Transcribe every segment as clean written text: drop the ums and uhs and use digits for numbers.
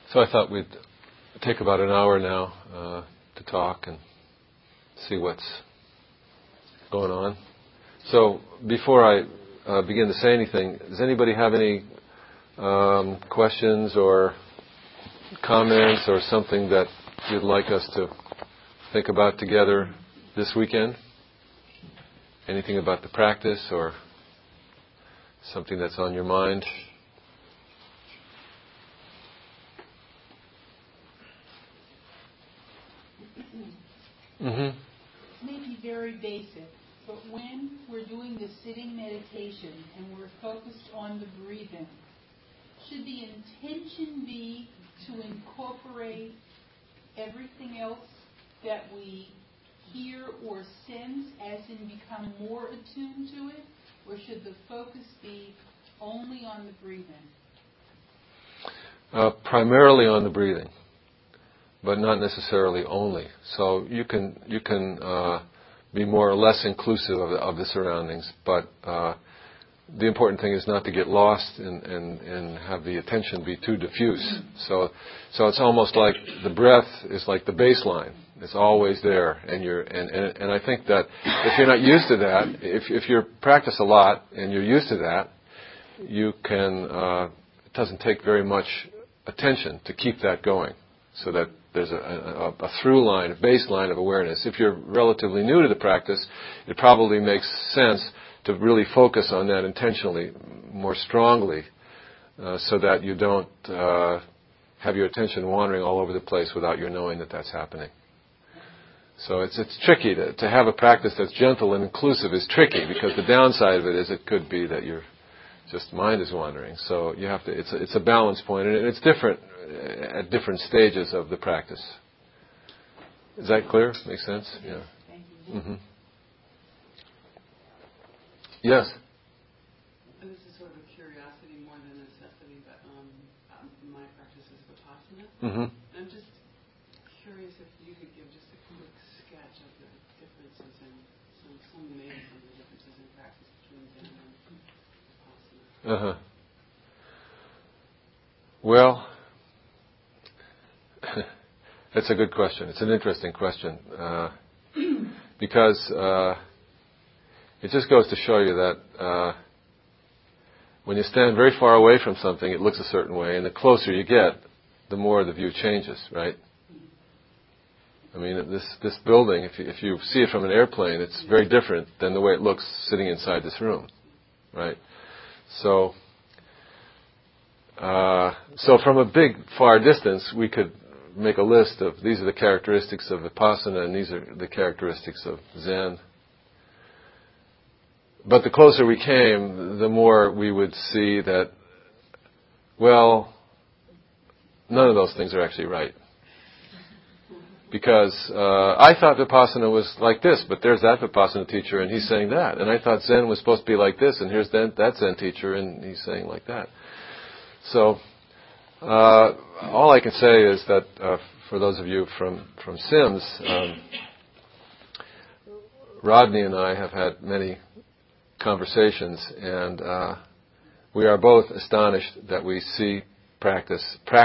So I thought we'd take about an hour now to talk and see what's going on. So before I begin to say anything, does anybody have any questions or comments or something that you'd like us to think about together this weekend? Anything about the practice or something that's on your mind? Mm-hmm. Maybe very basic, but when we're doing the sitting meditation and we're focused on the breathing, should the intention be to incorporate everything else that we hear or sense, as in become more attuned to it, or should the focus be only on the breathing? Primarily on the breathing, but not necessarily only. So you can be more or less inclusive of the surroundings, but the important thing is not to get lost and have the attention be too diffuse. So it's almost like the breath is like the baseline. It's always there, and I think that if you're not used to that, if you practice a lot and you're used to that, you can. It doesn't take very much attention to keep that going, so that there's a through line, a baseline of awareness. If you're relatively new to the practice, it probably makes sense to really focus on that intentionally, more strongly, so that you don't have your attention wandering all over the place without your knowing that that's happening. So it's tricky to have a practice that's gentle and inclusive is tricky, because the downside of it is it could be that your just mind is wandering. So you have to. It's a balance point, and it's different at different stages of the practice. Is that clear? Makes sense? Yeah. Thank you. Mm-hmm. Yes. And this is sort of a curiosity more than a necessity, but my practice is Vipassana. Mm-hmm. I'm just curious if you could give just a quick sketch of the differences in some of the differences in practice between Zen and Vipassana. Uh-huh. Well, that's a good question. It's an interesting question, because it just goes to show you that when you stand very far away from something, it looks a certain way, and the closer you get, the more the view changes, right? I mean, this building, if you see it from an airplane, it's very different than the way it looks sitting inside this room, right? So from a big, far distance, we could make a list of these are the characteristics of Vipassana and these are the characteristics of Zen. But the closer we came, the more we would see that, well, none of those things are actually right. Because I thought Vipassana was like this, but there's that Vipassana teacher and he's saying that. And I thought Zen was supposed to be like this, and here's that Zen teacher and he's saying like that. So all I can say is that for those of you from Sims, Rodney and I have had many conversations, and we are both astonished that we see practice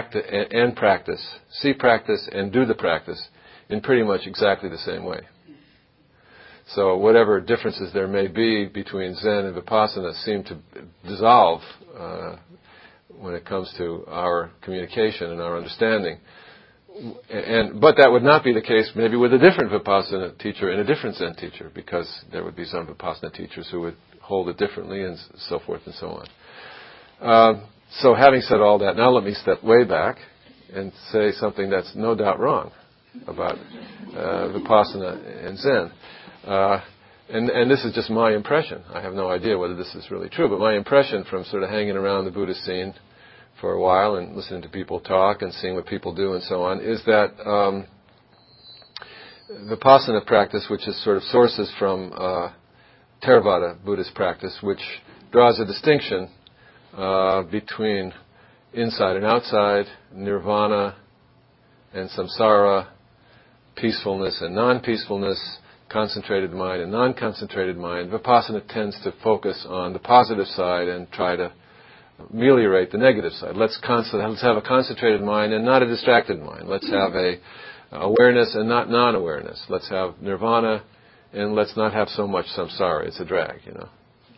and do the practice in pretty much exactly the same way. So whatever differences there may be between Zen and Vipassana seem to dissolve when it comes to our communication and our understanding. But that would not be the case maybe with a different Vipassana teacher and a different Zen teacher, because there would be some Vipassana teachers who would hold it differently and so forth and so on. So having said all that, now let me step way back and say something that's no doubt wrong about Vipassana and Zen. And this is just my impression. I have no idea whether this is really true, but my impression from sort of hanging around the Buddhist scene for a while and listening to people talk and seeing what people do and so on is that Vipassana practice, which is sort of sources from Theravada Buddhist practice, which draws a distinction between inside and outside, nirvana and samsara, peacefulness and non-peacefulness, concentrated mind and non-concentrated mind. Vipassana tends to focus on the positive side and try to ameliorate the negative side. Let's have a concentrated mind and not a distracted mind. Let's have a awareness and not non-awareness. Let's have nirvana and let's not have so much samsara. It's a drag, you know.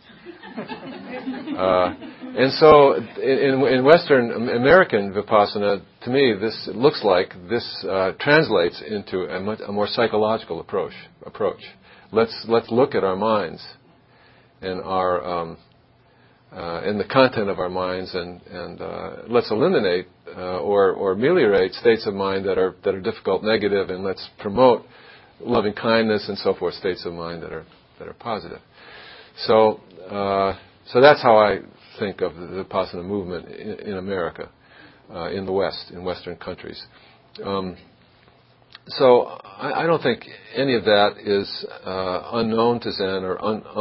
And so in Western American Vipassana, to me, this looks like this translates into a more psychological approach. Let's look at our minds and our and the content of our minds, and let's eliminate or ameliorate states of mind that are difficult, negative, and let's promote loving kindness and so forth, states of mind that are positive. So that's how I think of the Vipassana movement in America, in the West, in Western countries. So I don't think any of that is unknown to Zen or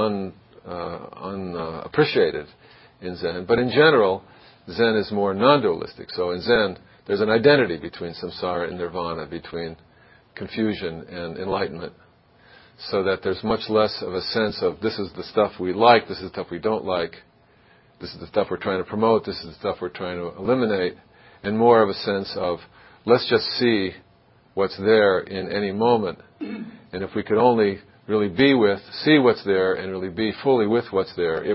unappreciated in Zen. But in general, Zen is more non-dualistic. So in Zen, there's an identity between samsara and nirvana, between confusion and enlightenment, so that there's much less of a sense of this is the stuff we like, this is the stuff we don't like, this is the stuff we're trying to promote, this is the stuff we're trying to eliminate, and more of a sense of let's just see what's there in any moment. And if we could only really see what's there and really be fully with what's there,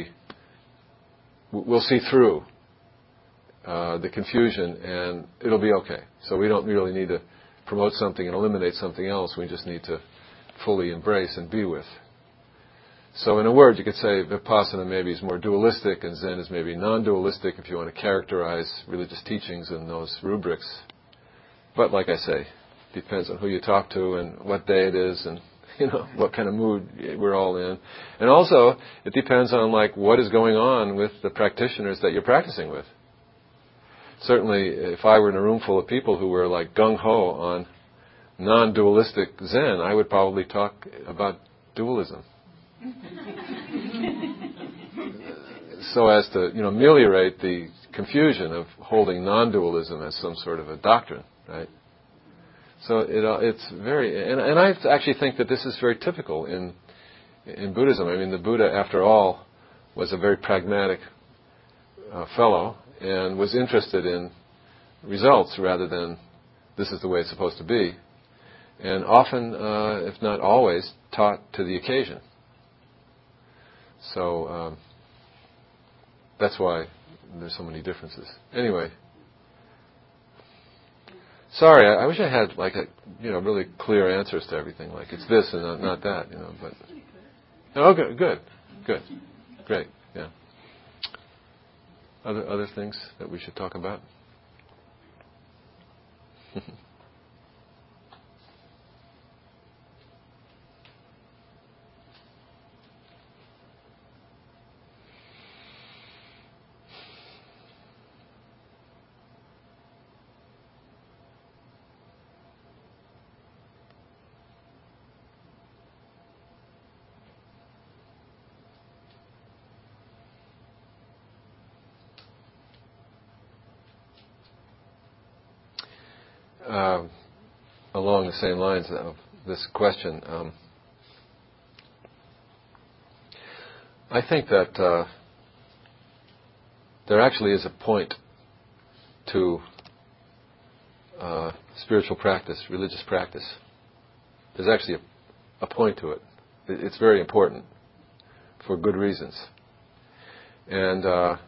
we'll see through the confusion and it'll be okay. So we don't really need to promote something and eliminate something else. We just need to fully embrace and be with. So in a word, you could say Vipassana maybe is more dualistic and Zen is maybe non-dualistic if you want to characterize religious teachings in those rubrics. But like I say, depends on who you talk to and what day it is and what kind of mood we're all in. And also, it depends on what is going on with the practitioners that you're practicing with. Certainly, if I were in a room full of people who were gung-ho on non-dualistic Zen, I would probably talk about dualism. So as to, ameliorate the confusion of holding non-dualism as some sort of a doctrine, right? So it's very, and I actually think that this is very typical in Buddhism. I mean, the Buddha, after all, was a very pragmatic fellow and was interested in results rather than this is the way it's supposed to be. And often, if not always, taught to the occasion. So that's why there's so many differences. Anyway. Sorry, I wish I had really clear answers to everything. Like it's this and not that, But good, great, yeah. Other things that we should talk about. Along the same lines of this question, I think that there actually is a point to spiritual practice, religious practice. There's actually a point to it. It's very important for good reasons. And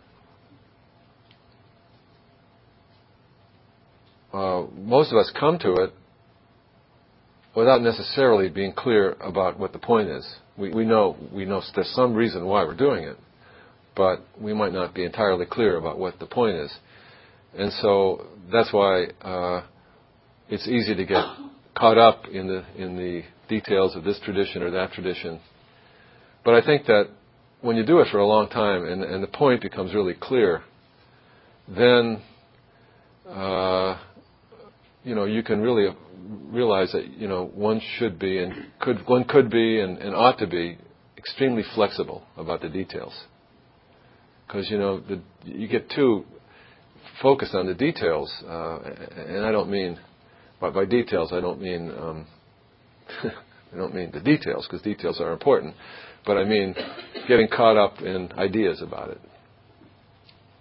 most of us come to it without necessarily being clear about what the point is. We know there's some reason why we're doing it, but we might not be entirely clear about what the point is. And so that's why it's easy to get caught up in the details of this tradition or that tradition. But I think that when you do it for a long time and the point becomes really clear, then you can really realize that one should be and could be and ought to be extremely flexible about the details, because you get too focused on the details, and I don't mean by details I don't mean I don't mean the details, because details are important, but I mean getting caught up in ideas about it.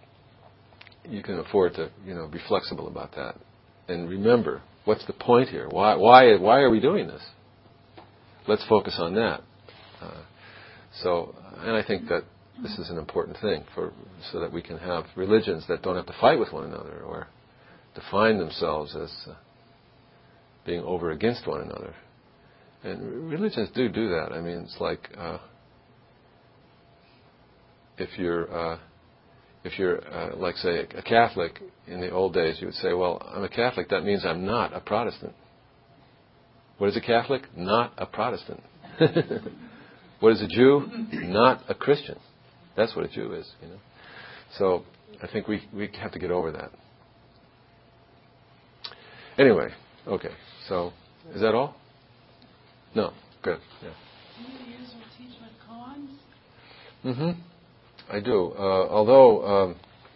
you can afford to, be flexible about that, and remember what's the point here. Why are we doing this? Let's focus on that. And I think that this is an important thing so that we can have religions that don't have to fight with one another or define themselves as being over against one another. And religions do that. I mean, it's like if you're like, say, a Catholic in the old days, you would say, well, I'm a Catholic, that means I'm not a Protestant. What is a Catholic? Not a Protestant. What is a Jew? Not a Christian. That's what a Jew is, So I think we have to get over that. Anyway, okay. So is that all? No. Good. Yeah. Do you use or teach with koans? Mm-hmm. I do. Although,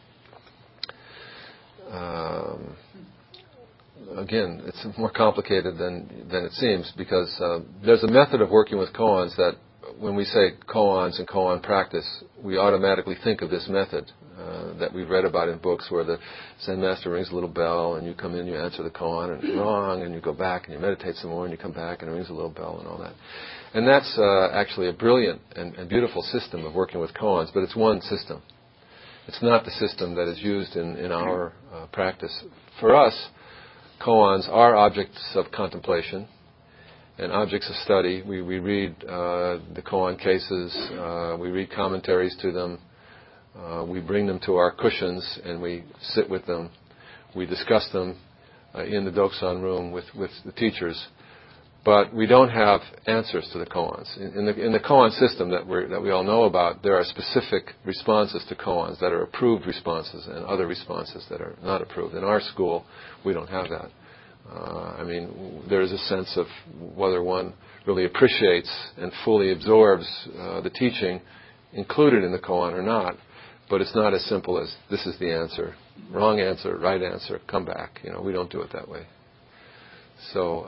again, it's more complicated than it seems, because there's a method of working with koans that when we say koans and koan practice, we automatically think of this method that we've read about in books, where the Zen master rings a little bell and you come in, you answer the koan and it's wrong, and you go back and you meditate some more and you come back and it rings a little bell and all that. And that's actually a brilliant and beautiful system of working with koans, but it's one system. It's not the system that is used in our practice. For us, koans are objects of contemplation and objects of study. We read the koan cases, we read commentaries to them, we bring them to our cushions and we sit with them. We discuss them in the Doksan room with the teachers. But we don't have answers to the koans. In the koan system that we all know about, there are specific responses to koans that are approved responses and other responses that are not approved. In our school, we don't have that. There is a sense of whether one really appreciates and fully absorbs the teaching included in the koan or not. But it's not as simple as, this is the answer, wrong answer, right answer, come back. We don't do it that way. So,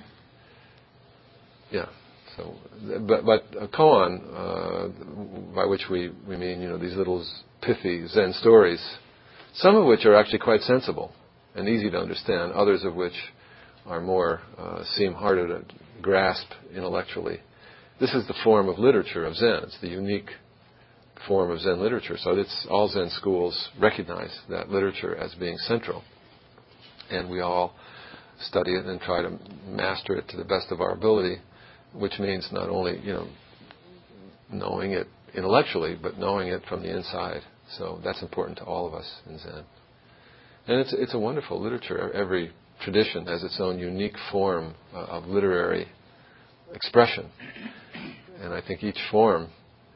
yeah. So, but a koan, by which we mean, these little pithy Zen stories, some of which are actually quite sensible and easy to understand, others of which are more, seem harder to grasp intellectually. This is the form of literature of Zen. It's the unique form of Zen literature. So all Zen schools recognize that literature as being central. And we all study it and try to master it to the best of our ability, which means not only, knowing it intellectually, but knowing it from the inside. So that's important to all of us in Zen. And it's a wonderful literature. Every tradition has its own unique form of literary expression. And I think each form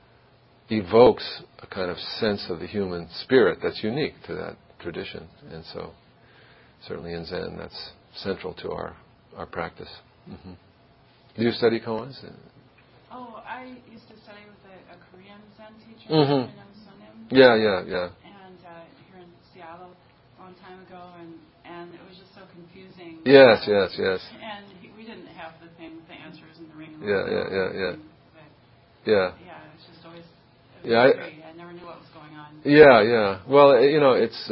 evokes a kind of sense of the human spirit that's unique to that tradition. And so, certainly in Zen, that's central to our practice. Mm-hmm. Do you study koans? Oh, I used to study with a Korean Zen teacher, Mm-hmm. Sonim. Yeah. And here in Seattle a long time ago, and it was just so confusing. Yes. And we didn't have the thing with the answers and the ring. Yeah. Yeah, it was just always. I never knew what was going on. Yeah. Well, it's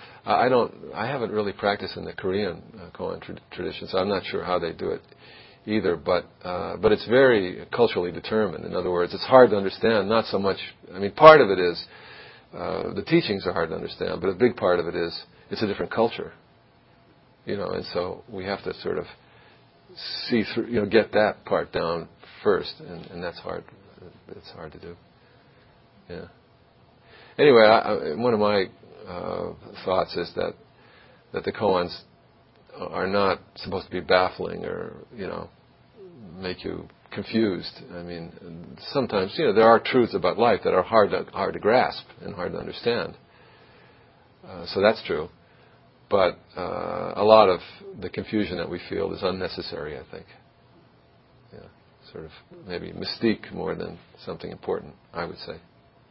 I haven't really practiced in the Korean koan tradition, so I'm not sure how they do it either. But it's very culturally determined. In other words, it's hard to understand. Not so much. Part of it is the teachings are hard to understand, but a big part of it is it's a different culture. And so we have to sort of see through, get that part down first, and that's hard. It's hard to do. Yeah. Anyway, one of my thoughts is that the koans are not supposed to be baffling or make you confused. Sometimes there are truths about life that are hard to grasp and hard to understand. So that's true. But a lot of the confusion that we feel is unnecessary, I think. Yeah, sort of maybe mystique more than something important, I would say.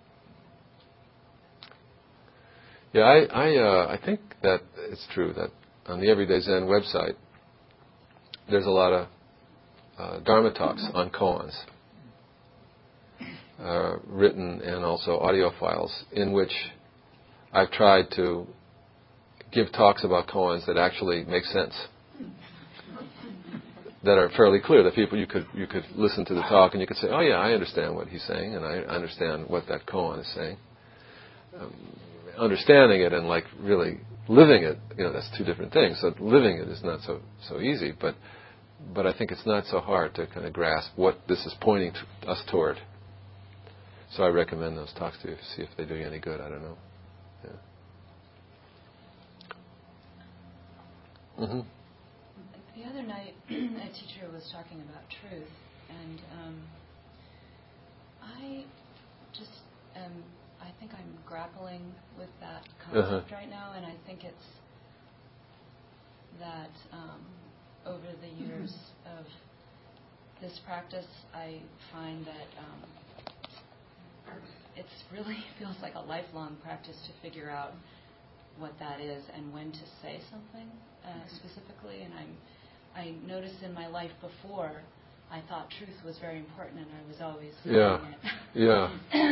Yeah, I think that it's true that on the Everyday Zen website, there's a lot of Dharma talks on koans, written and also audio files, in which I've tried to give talks about koans that actually make sense, that are fairly clear, that people you could listen to the talk and you could say, oh yeah, I understand what he's saying, and I understand what that koan is saying. Understanding it and like really living it, that's two different things. So living it is not so easy, but I think it's not so hard to kind of grasp what this is pointing us toward. So I recommend those talks to you, see if they do you any good. I don't know. Yeah. Mm-hmm. The other night, a teacher was talking about truth, and I think I'm grappling with that concept right now, and I think it's that over the years of this practice, I find that it really feels like a lifelong practice to figure out what that is and when to say something specifically. And I noticed in my life before, I thought truth was very important, and I was always saying it. Yeah.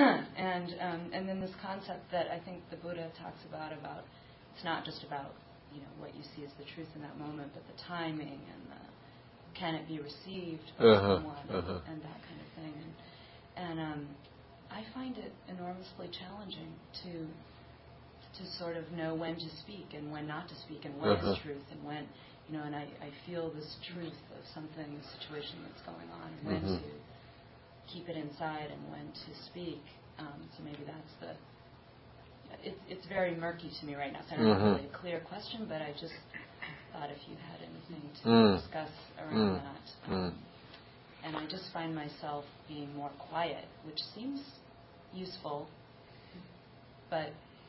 And then this concept that I think the Buddha talks about it's not just about what you see as the truth in that moment, but the timing and can it be received by someone and that kind of thing. And I find it enormously challenging to sort of know when to speak and when not to speak, and what is truth and when, and I feel this truth of something, a situation that's going on, and when to keep it inside and when to speak. So maybe that's it's very murky to me right now, so not really a clear question, but I just thought if you had anything to discuss around that. And I just find myself being more quiet, which seems useful, but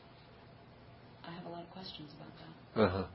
I have a lot of questions about that.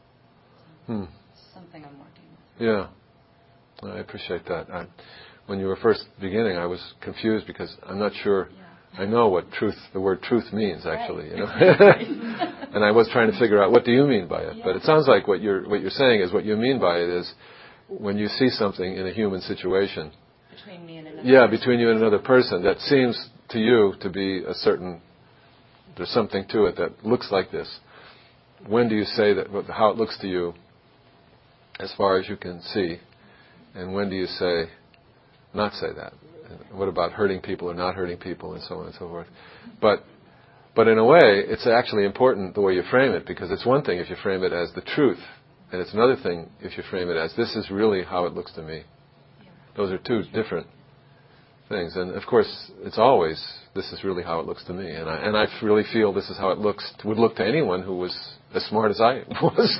So it's something I'm working with. Yeah, I appreciate that. When you were first beginning, I was confused because I'm not sure. I know what the word truth means, actually. And I was trying to figure out, what do you mean by it? But it sounds like what you're saying is, what you mean by it is, when you see something in a human situation, between me and another person. Between you and another person, that seems to you to be there's something to it that looks like this. When do you say that, how it looks to you, as far as you can see, and when do you not say that? What about hurting people or not hurting people, and so on and so forth? But in a way, it's actually important the way you frame it, because it's one thing if you frame it as the truth, and it's another thing if you frame it as, this is really how it looks to me. Those are two different things. And of course, it's always, this is really how it looks to me. And I really feel this is how it would look to anyone who was as smart as I was.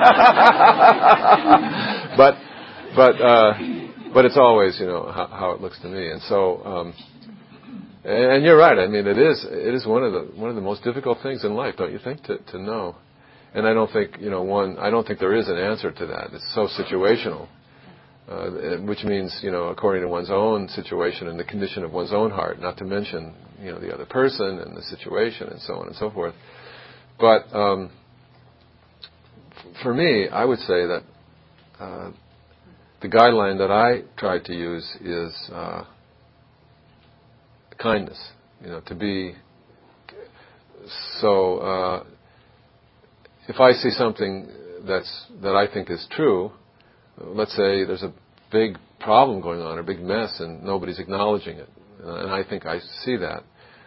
But it's always, how it looks to me. And so, and you're right. I mean, it is one of the most difficult things in life, don't you think, to know? And I don't think, I don't think there is an answer to that. It's so situational. Which means, according to one's own situation and the condition of one's own heart, not to mention, the other person and the situation and so on and so forth. But for me, I would say that the guideline that I try to use is kindness. To be so. If I see something that I think is true, let's say there's a big problem going on, or a big mess, and nobody's acknowledging it, and I think I see that,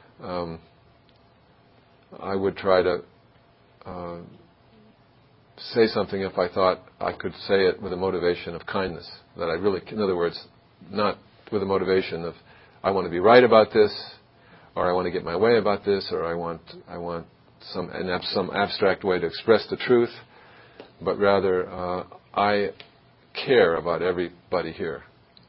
I would try to say something if I thought I could say it with a motivation of kindness. That I really, in other words, not with a motivation of, I want to be right about this, or I want to get my way about this, or I want some abstract way to express the truth, but rather I care about everybody here.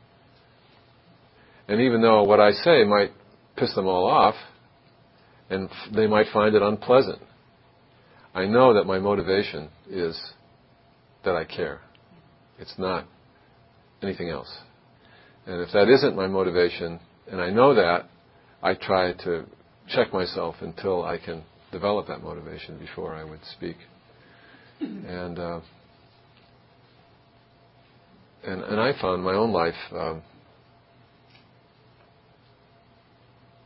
And even though what I say might piss them all off, and they might find it unpleasant, I know that my motivation is that I care. It's not anything else. And if that isn't my motivation, and I know that, I try to check myself until I can develop that motivation before I would speak. And I found in my own life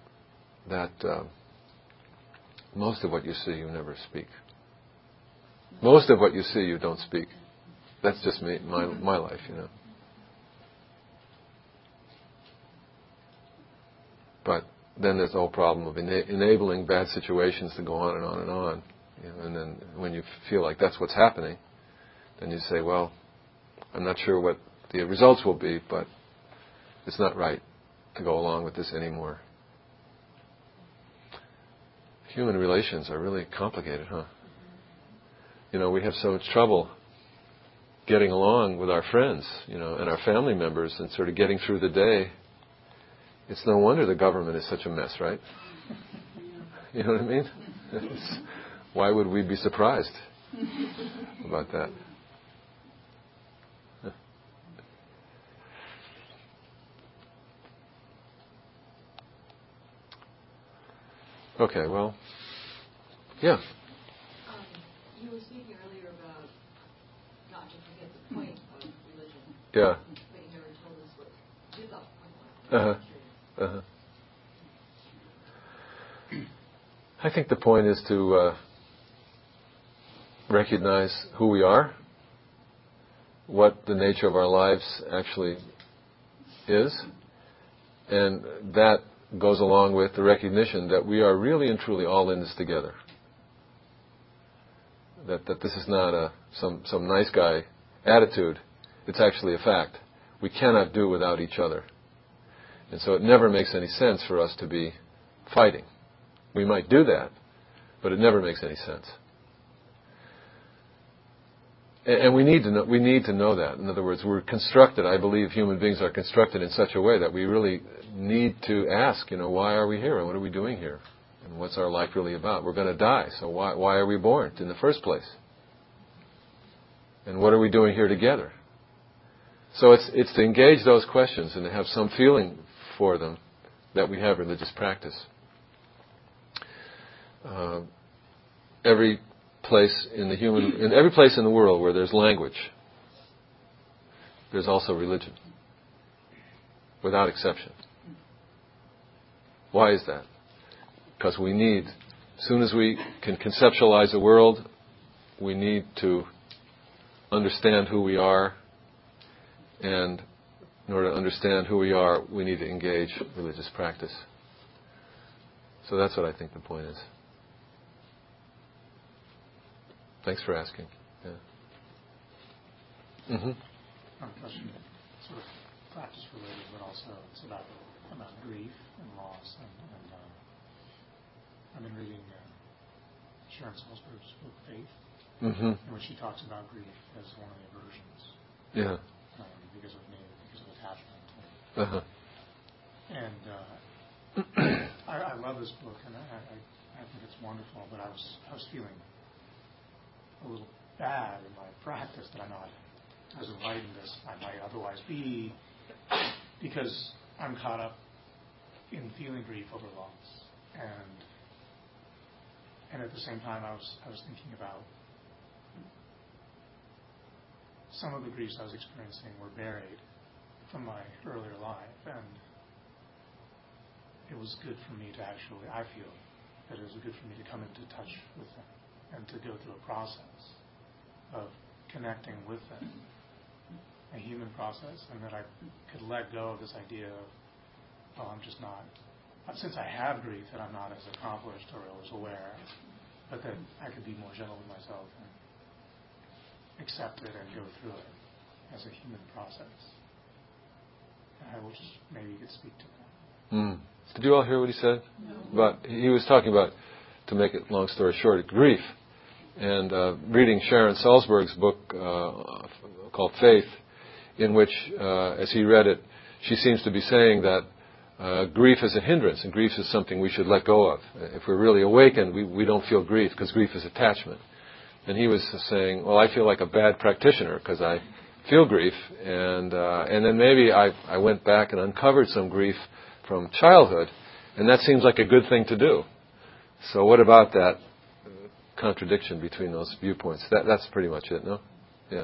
that most of what you see, you never speak. Most of what you see, you don't speak. That's just me, my life, But then there's the whole problem of enabling bad situations to go on and on and on. And then when you feel like that's what's happening, then you say, well, I'm not sure what the results will be, but it's not right to go along with this anymore. Human relations are really complicated, huh? We have so much trouble getting along with our friends, and our family members and sort of getting through the day. It's no wonder the government is such a mess, right? You know what I mean? Why would we be surprised about that? Okay, well, yeah. You were speaking earlier about not to forget the point of religion. Yeah. But you never told us what you thought the point was. I think the point is to recognize who we are, what the nature of our lives actually is, and that goes along with the recognition that we are really and truly all in this together. That this is not some nice guy attitude. It's actually a fact. We cannot do without each other. And so it never makes any sense for us to be fighting. We might do that, but it never makes any sense. And we need to know that. In other words, we're constructed, I believe human beings are constructed in such a way that we really need to ask, why are we here and what are we doing here? And what's our life really about? We're going to die, so why are we born in the first place? And what are we doing here together? So it's to engage those questions and to have some feeling for them that we have religious practice. Every place in the world where there's language, there's also religion, without exception. Why is that? Because as soon as we can conceptualize the world, we need to understand who we are, and in order to understand who we are, we need to engage religious practice. So that's what I think the point is. Thanks for asking. Yeah. Mm-hmm. Question, sort of practice related, but also it's about grief and loss. And I've been reading Sharon Salzberg's book Faith, in which she talks about grief as one of the aversions. Yeah. Because of attachment. And I love this book, and I think it's wonderful. But I was feeling a little bad in my practice that I'm not as enlightened as I might otherwise be, because I'm caught up in feeling grief over loss, and at the same time I was thinking about some of the griefs I was experiencing were buried from my earlier life, and it was good for me to I feel that it was good for me to come into touch with them and to go through a process of connecting with them, a human process, and that I could let go of this idea of, I'm just not, since I have grief, that I'm not as accomplished or as aware, but that I could be more gentle with myself and accept it and go through it as a human process. And I will just, maybe you could speak to that. Did you all hear what he said? No. But he was talking about, to make it long story short, grief. And reading Sharon Salzberg's book called Faith, in which, as he read it, she seems to be saying that grief is a hindrance, and grief is something we should let go of. If we're really awakened, we don't feel grief, because grief is attachment. And he was saying, well, I feel like a bad practitioner because I feel grief, and then maybe I went back and uncovered some grief from childhood, and that seems like a good thing to do. So what about that contradiction between those viewpoints? That's pretty much it, no? Yeah.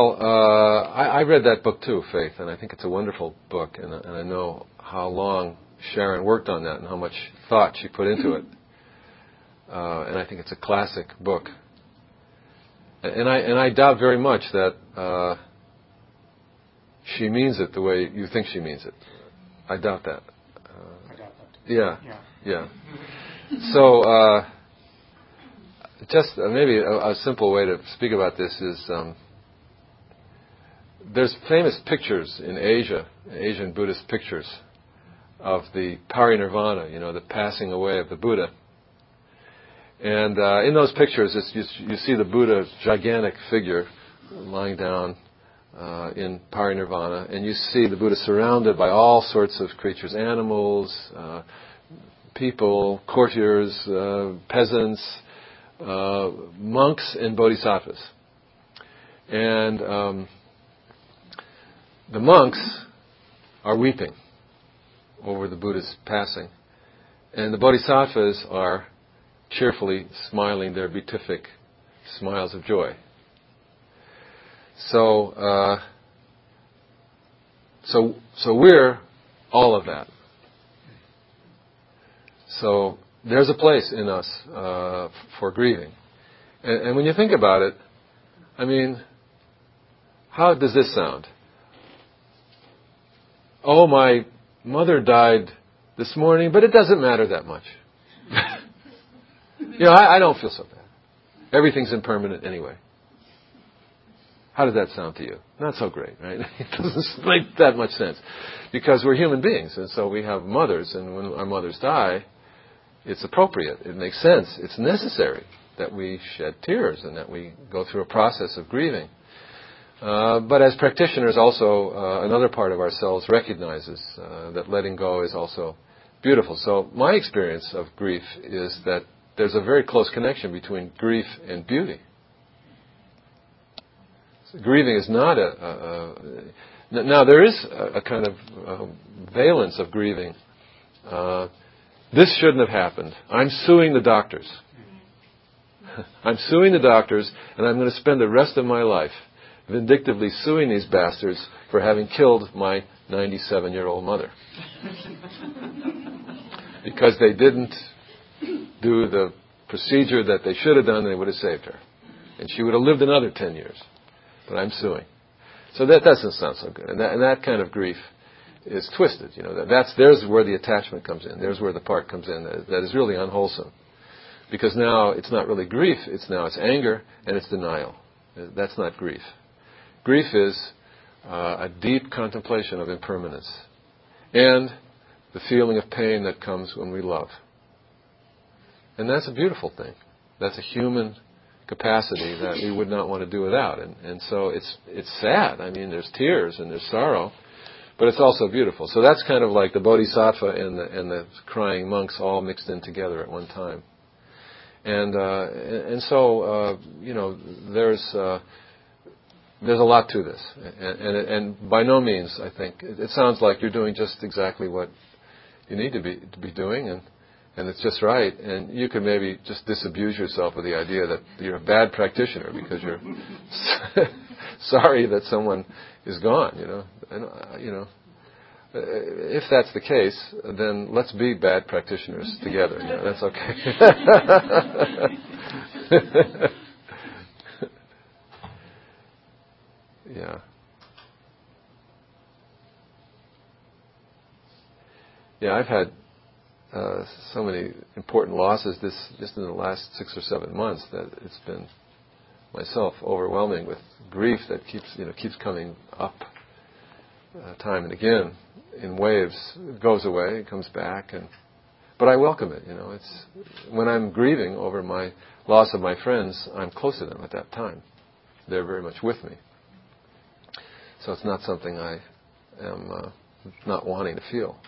I read that book too, Faith, and I think it's a wonderful book, and I know how long Sharon worked on that and how much thought she put into it. And I think it's a classic book. And I doubt very much that she means it the way you think she means it. I doubt that. I doubt that too. Yeah. So, just maybe a simple way to speak about this is there's famous pictures in Asia, Asian Buddhist pictures of the parinirvana, the passing away of the Buddha. And in those pictures, you see the Buddha's gigantic figure lying down in parinirvana, and you see the Buddha surrounded by all sorts of creatures, animals, people, courtiers, peasants, monks, and bodhisattvas. And the monks are weeping over the Buddha's passing, and the bodhisattvas are cheerfully smiling their beatific smiles of joy. So we're all of that. So there's a place in us for grieving. And when you think about it, I mean, how does this sound? Oh, my mother died this morning, but it doesn't matter that much. I don't feel so bad. Everything's impermanent anyway. How does that sound to you? Not so great, right? It doesn't make that much sense. Because we're human beings, and so we have mothers, and when our mothers die, it's appropriate. It makes sense. It's necessary that we shed tears and that we go through a process of grieving. But as practitioners, also another part of ourselves recognizes that letting go is also beautiful. So my experience of grief is that there's a very close connection between grief and beauty. So grieving is not now there is a kind of valence of grieving. This shouldn't have happened. I'm suing the doctors. I'm suing the doctors, and I'm going to spend the rest of my life vindictively suing these bastards for having killed my 97-year-old mother. Because they didn't do the procedure that they should have done, they would have saved her. And she would have lived another 10 years. But I'm suing. So that doesn't sound so good. And that kind of grief is twisted. There's where the attachment comes in. There's where the part comes in that is really unwholesome. Because now it's not really grief. It's anger and it's denial. That's not grief. Grief is a deep contemplation of impermanence and the feeling of pain that comes when we love. And that's a beautiful thing. That's a human capacity that we would not want to do without. And so it's sad. I mean, there's tears and there's sorrow, but it's also beautiful. So that's kind of like the bodhisattva and the crying monks all mixed in together at one time. And so there's a lot to this, and by no means, I think, it sounds like you're doing just exactly what you need to be doing, and it's just right. And you could maybe just disabuse yourself of the idea that you're a bad practitioner because you're sorry that someone is gone. And, if that's the case, then let's be bad practitioners together. That's okay. Yeah. Yeah, I've had so many important losses just in the last 6 or 7 months that it's been myself overwhelming with grief that keeps coming up time and again in waves. It goes away, it comes back, but I welcome it. It's when I'm grieving over my loss of my friends, I'm close to them at that time. They're very much with me. So it's not something I am not wanting to feel.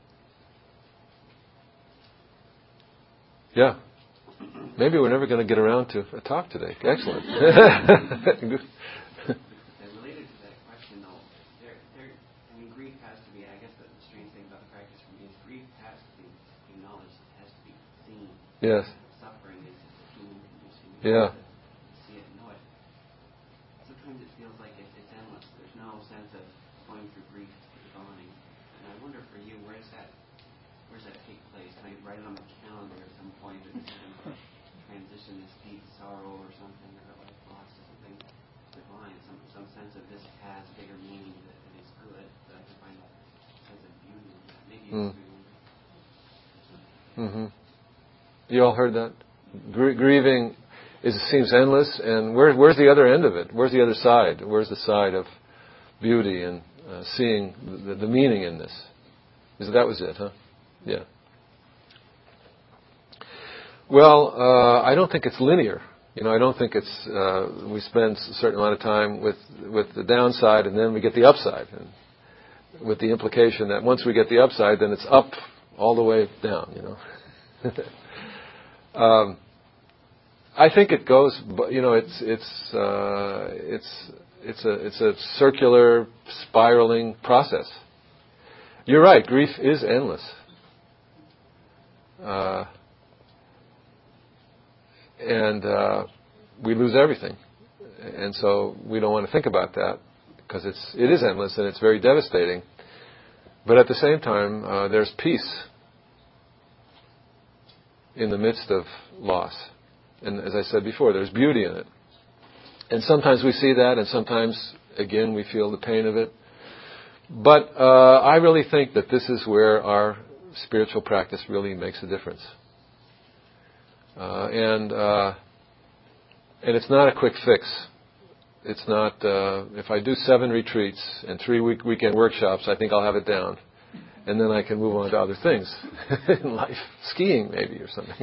Yeah. Maybe we're never going to get around to a talk today. Excellent. Related to that question, though, grief has to be, I guess the strange thing about the practice for me is grief has to be acknowledged, it has to be seen. Yes. Suffering is a human condition. Yeah. See it and know it. Sometimes it feels like it's endless. There's no sense of going through grief to the dawning. And I wonder for you, where does that Mm-hmm. You all heard that? Grieving seems endless, and where's the other end of it? Where's the other side? Where's the side of beauty and seeing the meaning in this? That was it, huh? Yeah. Well, I don't think it's linear. I don't think it's we spend a certain amount of time with the downside and then we get the upside, and with the implication that once we get the upside, then it's up all the way down. I think it goes. It's a circular, spiraling process. You're right. Grief is endless. And we lose everything, and so we don't want to think about that because it is endless and it's very devastating. But at the same time, there's peace in the midst of loss, and as I said before, there's beauty in it. And sometimes we see that, and sometimes again we feel the pain of it. But I really think that this is where our spiritual practice really makes a difference. And it's not a quick fix. It's not, if I do 7 retreats and 3 weekend workshops, I think I'll have it down. And then I can move on to other things in life. Skiing, maybe, or something.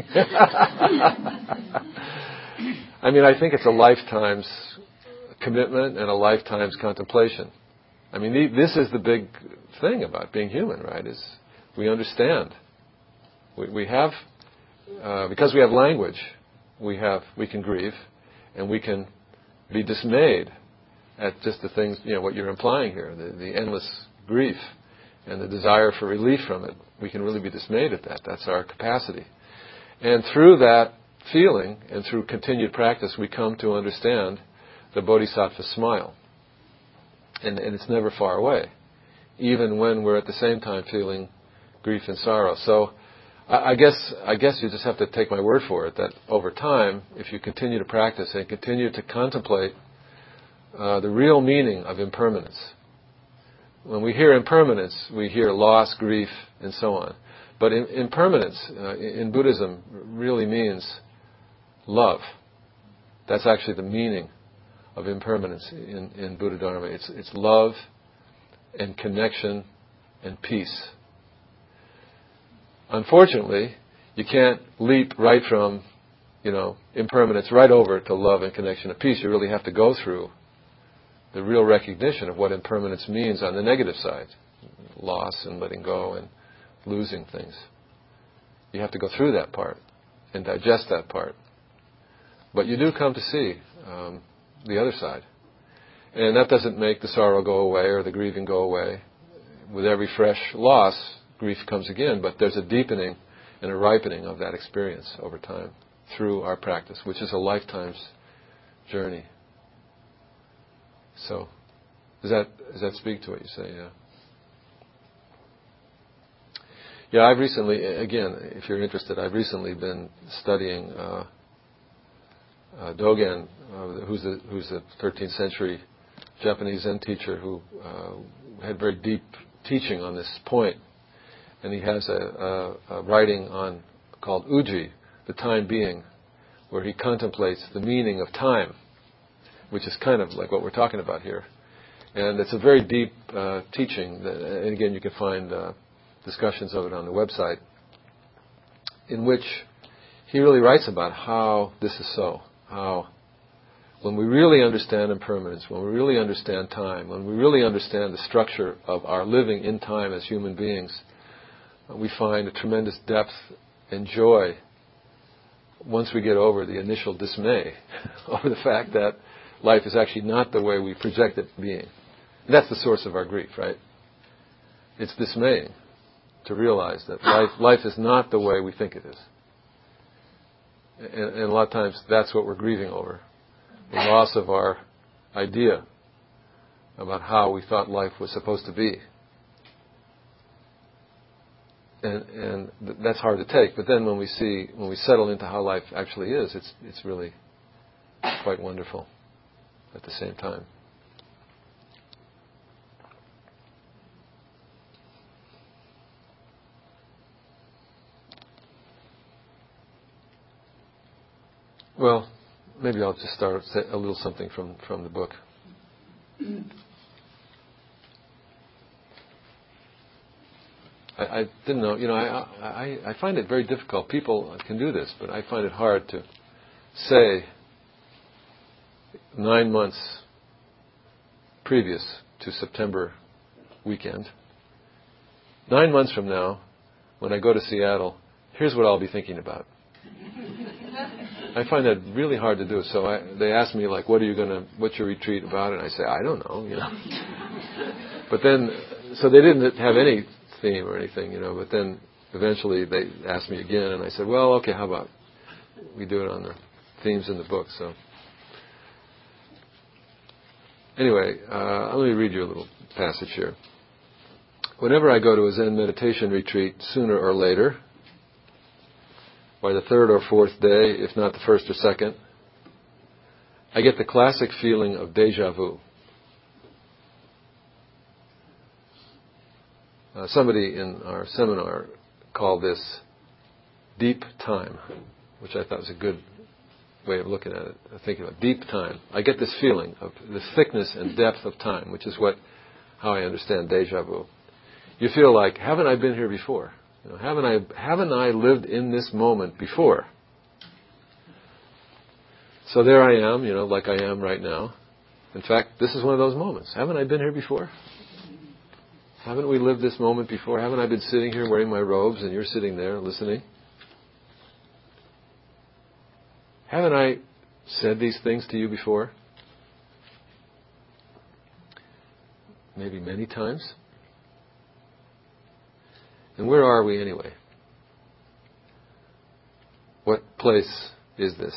I mean, I think it's a lifetime's commitment and a lifetime's contemplation. I mean, this is the big thing about being human, right? Is we understand. We have... because we have language, we can grieve, and we can be dismayed at just the things, what you're implying here, the endless grief and the desire for relief from it. We can really be dismayed at that. That's our capacity. And through that feeling and through continued practice, we come to understand the Bodhisattva smile. And it's never far away, even when we're at the same time feeling grief and sorrow. So I guess you just have to take my word for it that over time, if you continue to practice and continue to contemplate the real meaning of impermanence. When we hear impermanence, we hear loss, grief, and so on. But impermanence in Buddhism really means love. That's actually the meaning of impermanence in Buddha Dharma. It's love and connection and peace. Unfortunately, you can't leap right from, impermanence right over to love and connection and peace. You really have to go through the real recognition of what impermanence means on the negative side. Loss and letting go and losing things. You have to go through that part and digest that part. But you do come to see the other side. And that doesn't make the sorrow go away or the grieving go away. With every fresh loss, grief comes again, but there's a deepening and a ripening of that experience over time through our practice, which is a lifetime's journey. So, does that speak to what you say? Yeah. Yeah, I've recently, again, if you're interested, I've recently been studying Dogen, who's a 13th century Japanese Zen teacher who had very deep teaching on this point. And he has a writing called Uji, the time being, where he contemplates the meaning of time, which is kind of like what we're talking about here. And it's a very deep teaching, and again, you can find discussions of it on the website, in which he really writes about how this is so, how when we really understand impermanence, when we really understand time, when we really understand the structure of our living in time as human beings, we find a tremendous depth and joy once we get over the initial dismay over the fact that life is actually not the way we project it being. And that's the source of our grief, right? It's dismaying to realize that life is not the way we think it is. And a lot of times that's what we're grieving over. The loss of our idea about how we thought life was supposed to be. And that's hard to take. But then when we settle into how life actually is, it's really quite wonderful at the same time. Well, maybe I'll just start say a little something from the book. I didn't know, I find it very difficult. People can do this, but I find it hard to say 9 months previous to September weekend, 9 months from now, when I go to Seattle, here's what I'll be thinking about. I find that really hard to do. So they ask me, like, what's your retreat about? And I say, I don't know, But then, so they didn't have any theme or anything, But then eventually they asked me again, and I said, well, okay, how about we do it on the themes in the book? So anyway, let me read you a little passage here. Whenever I go to a Zen meditation retreat, sooner or later, by the third or fourth day, if not the first or second, I get the classic feeling of déjà vu. Somebody in our seminar called this deep time, which I thought was a good way of looking at it, thinking about deep time. I get this feeling of the thickness and depth of time, which is how I understand déjà vu. You feel like, haven't I been here before? Haven't I lived in this moment before? So there I am, like I am right now. In fact, this is one of those moments. Haven't I been here before? Haven't we lived this moment before? Haven't I been sitting here wearing my robes and you're sitting there listening? Haven't I said these things to you before? Maybe many times. And where are we anyway? What place is this?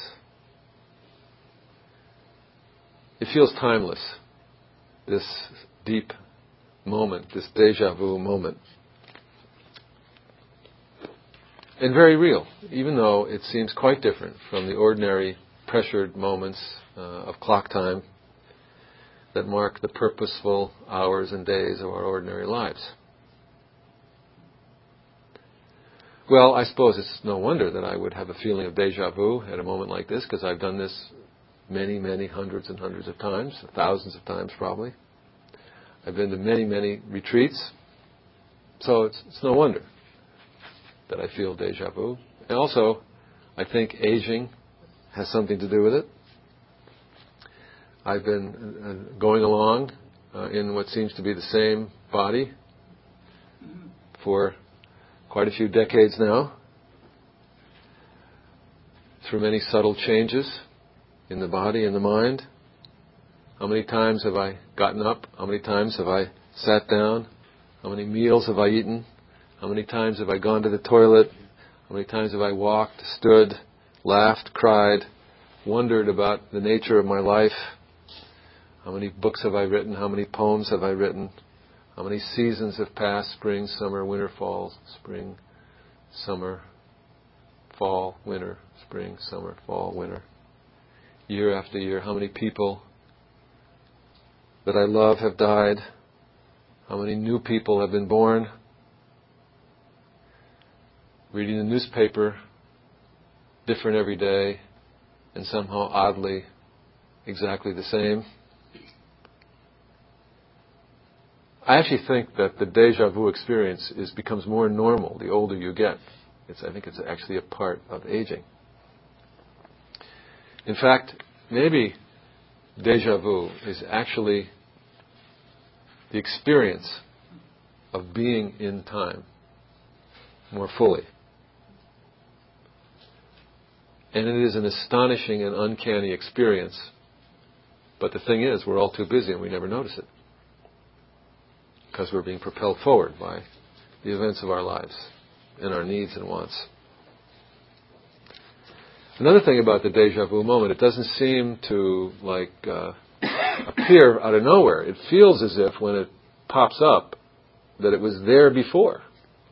It feels timeless, this deep moment, this déjà vu moment. And very real, even though it seems quite different from the ordinary pressured moments of clock time that mark the purposeful hours and days of our ordinary lives. Well, I suppose it's no wonder that I would have a feeling of déjà vu at a moment like this, because I've done this many, many hundreds and hundreds of times, thousands of times probably. I've been to many, many retreats. So it's no wonder that I feel déjà vu. And also, I think aging has something to do with it. I've been going along in what seems to be the same body for quite a few decades now, through many subtle changes in the body and the mind. How many times have I gotten up? How many times have I sat down? How many meals have I eaten? How many times have I gone to the toilet? How many times have I walked, stood, laughed, cried, wondered about the nature of my life? How many books have I written? How many poems have I written? How many seasons have passed? Spring, summer, winter, fall, spring, summer, fall, winter, spring, summer, fall, winter. Year after year, how many people that I love have died? How many new people have been born? Reading the newspaper, different every day, and somehow oddly exactly the same. I actually think that the déjà vu experience becomes more normal the older you get. I think it's actually a part of aging. In fact, maybe déjà vu is actually the experience of being in time more fully. And it is an astonishing and uncanny experience. But the thing is, we're all too busy and we never notice it, because we're being propelled forward by the events of our lives and our needs and wants. Another thing about the déjà vu moment, it doesn't seem to appear out of nowhere. It feels as if when it pops up that it was there before.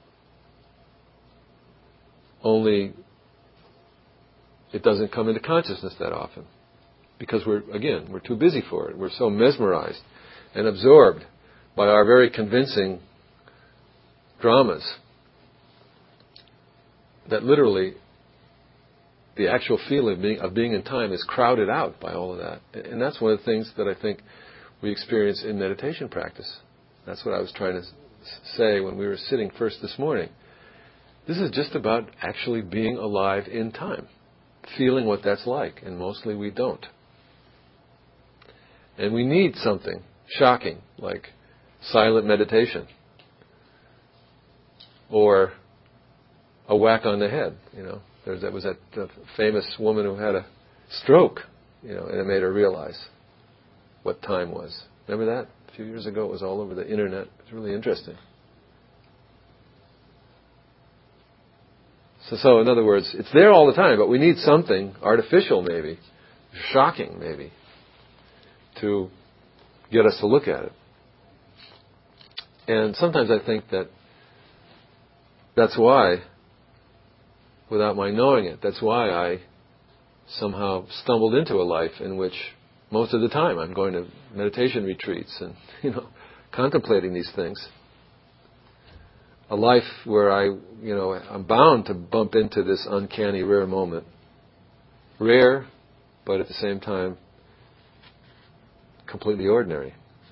Only it doesn't come into consciousness that often, because we're too busy for it. We're so mesmerized and absorbed by our very convincing dramas that literally the actual feeling of being in time is crowded out by all of that. And that's one of the things that I think we experience in meditation practice. That's what I was trying to say when we were sitting first this morning. This is just about actually being alive in time, feeling what that's like, and mostly we don't. And we need something shocking, like silent meditation, or a whack on the head. There was that famous woman who had a stroke, and it made her realize what time was. Remember that? A few years ago, it was all over the internet. It was really interesting. So in other words, it's there all the time, but we need something artificial maybe, shocking maybe, to get us to look at it. And sometimes I think that's why, without my knowing it, that's why I somehow stumbled into a life in which most of the time I'm going to meditation retreats and, contemplating these things. A life where I'm bound to bump into this uncanny rare moment. Rare, but at the same time, completely ordinary.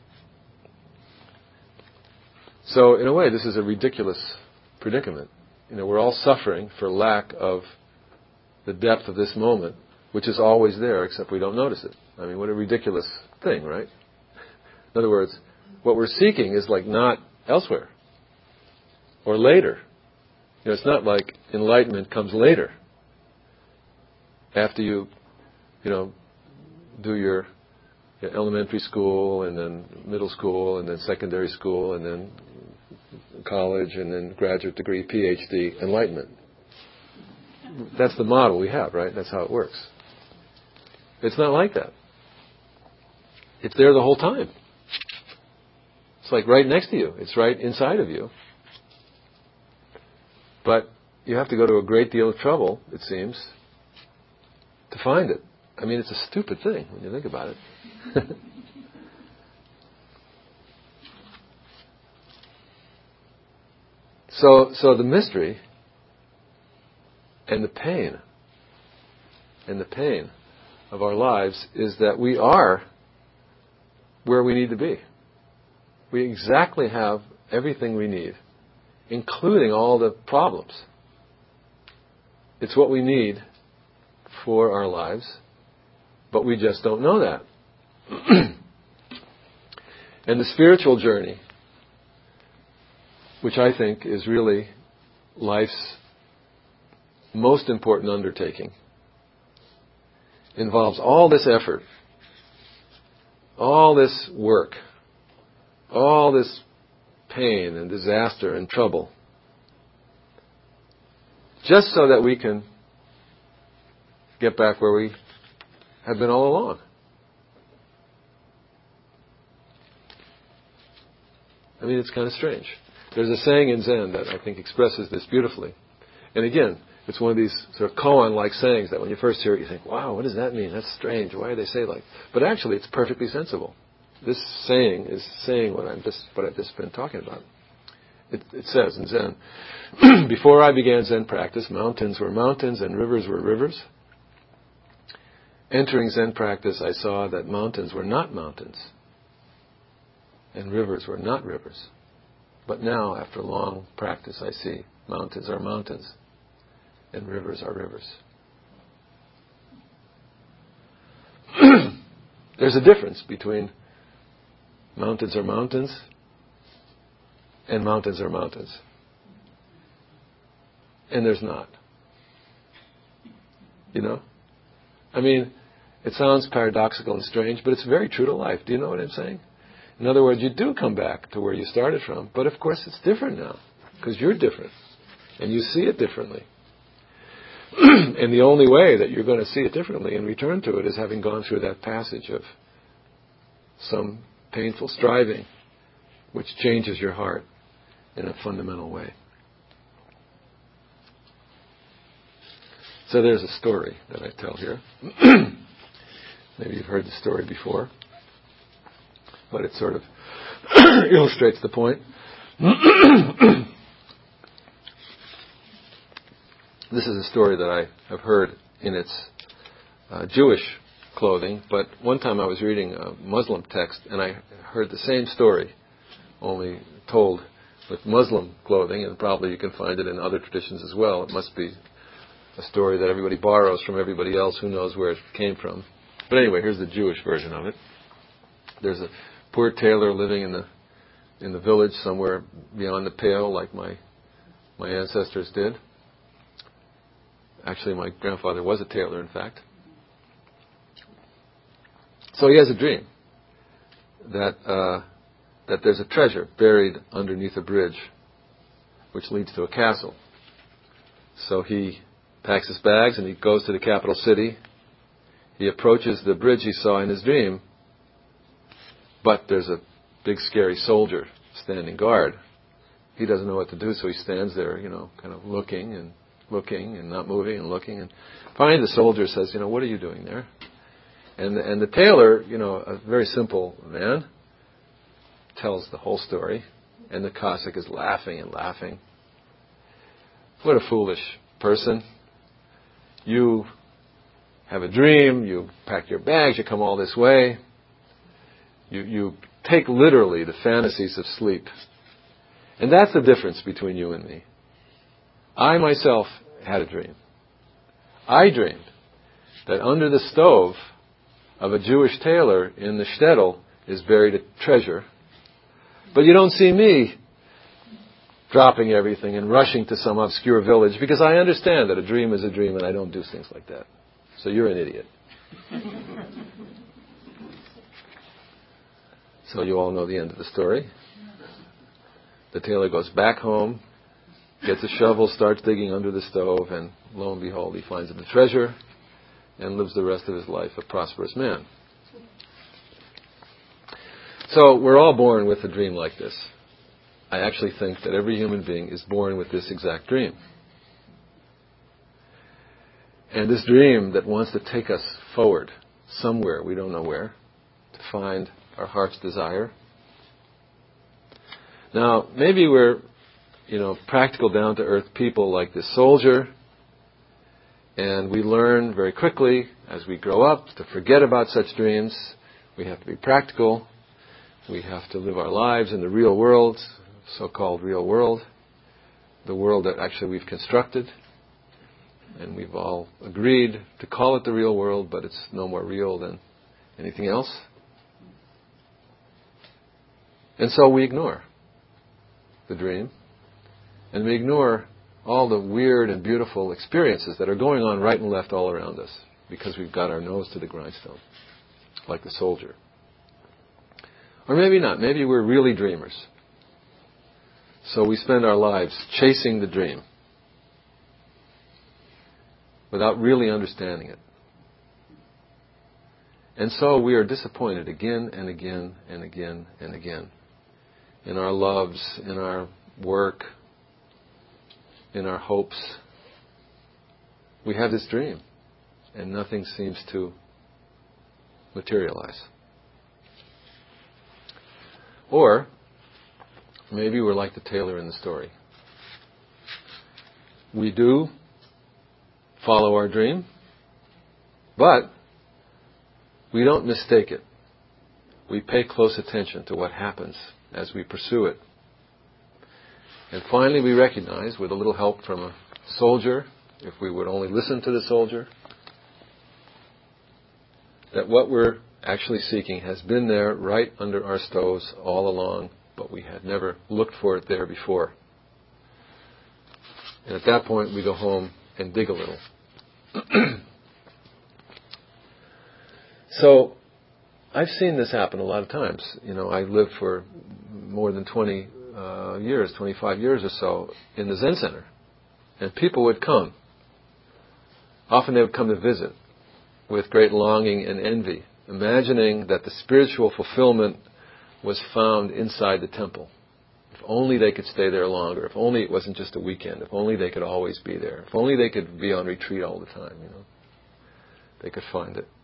So, in a way, this is a ridiculous predicament. We're all suffering for lack of the depth of this moment, which is always there, except we don't notice it. I mean, what a ridiculous thing, right? In other words, what we're seeking is like not elsewhere or later. It's not like enlightenment comes later. After you do your elementary school and then middle school and then secondary school and then college and then graduate degree, PhD, enlightenment. That's the model we have, right? That's how it works. It's not like that. It's there the whole time. It's like right next to you. It's right inside of you. But you have to go to a great deal of trouble, it seems, to find it. I mean, it's a stupid thing when you think about it. So the mystery and the pain of our lives is that we are where we need to be. We exactly have everything we need, including all the problems. It's what we need for our lives, but we just don't know that. And the spiritual journey, which I think is really life's most important undertaking, involves all this effort, all this work, all this pain and disaster and trouble, just so that we can get back where we have been all along. I mean, it's kind of strange. There's a saying in Zen that I think expresses this beautifully. And again, it's one of these sort of koan-like sayings that when you first hear it, you think, wow, what does that mean? That's strange. Why do they say like? But actually, it's perfectly sensible. This saying is saying what I've just been talking about. It says in Zen, before I began Zen practice, mountains were mountains and rivers were rivers. Entering Zen practice, I saw that mountains were not mountains and rivers were not rivers. But now, after long practice, I see mountains are mountains and rivers are rivers. There's a difference between mountains are mountains and mountains are mountains. And there's not. I mean, it sounds paradoxical and strange, but it's very true to life. Do you know what I'm saying? In other words, you do come back to where you started from, but of course it's different now, because you're different, and you see it differently. And the only way that you're going to see it differently and return to it is having gone through that passage of some painful striving, which changes your heart in a fundamental way. So there's a story that I tell here. Maybe you've heard the story before, but it sort of illustrates the point. This is a story that I have heard in its Jewish clothing, but one time I was reading a Muslim text and I heard the same story, only told with Muslim clothing, and probably you can find it in other traditions as well. It must be a story that everybody borrows from everybody else who knows where it came from. But anyway, here's the Jewish version of it. There's a poor tailor living in the village somewhere beyond the pale, like my ancestors did. Actually, my grandfather was a tailor, in fact. So he has a dream that there's a treasure buried underneath a bridge which leads to a castle. So he packs his bags and he goes to the capital city. He approaches the bridge he saw in his dream, but there's a big scary soldier standing guard. He doesn't know what to do, so he stands there, kind of looking and not moving and looking. And finally the soldier says, what are you doing there? And the tailor, a very simple man, tells the whole story. And the Cossack is laughing and laughing. What a foolish person. You have a dream, you pack your bags, you come all this way. You take literally the fantasies of sleep. And that's the difference between you and me. I myself had a dream. I dreamed that under the stove of a Jewish tailor in the shtetl is buried a treasure. But you don't see me dropping everything and rushing to some obscure village, because I understand that a dream is a dream and I don't do things like that. So you're an idiot. So you all know the end of the story. The tailor goes back home, gets a shovel, starts digging under the stove, and lo and behold, he finds the treasure and lives the rest of his life a prosperous man. So we're all born with a dream like this. I actually think that every human being is born with this exact dream. And this dream that wants to take us forward somewhere, we don't know where, to find our heart's desire. Now, maybe we're, practical, down-to-earth people like this soldier, and we learn very quickly as we grow up to forget about such dreams. We have to be practical. We have to live our lives in the real world, so-called real world, the world that actually we've constructed. And we've all agreed to call it the real world, but it's no more real than anything else. And so we ignore the dream, and we ignore all the weird and beautiful experiences that are going on right and left all around us, because we've got our nose to the grindstone, like the soldier. Or maybe not. Maybe we're really dreamers. So we spend our lives chasing the dream without really understanding it. And so we are disappointed again and again and again and again in our loves, in our work, in our hopes. We have this dream, and nothing seems to materialize. Or maybe we're like the tailor in the story. We do follow our dream, but we don't mistake it. We pay close attention to what happens as we pursue it. And finally we recognize, with a little help from a soldier, if we would only listen to the soldier, that what we're actually seeking has been there right under our stoves all along, but we had never looked for it there before. And at that point we go home and dig a little. So I've seen this happen a lot of times. I lived for more than 25 years or so in the Zen Center. And people would come. Often they would come to visit with great longing and envy, imagining that the spiritual fulfillment was found inside the temple. If only they could stay there longer. If only it wasn't just a weekend. If only they could always be there. If only they could be on retreat all the time, They could find it.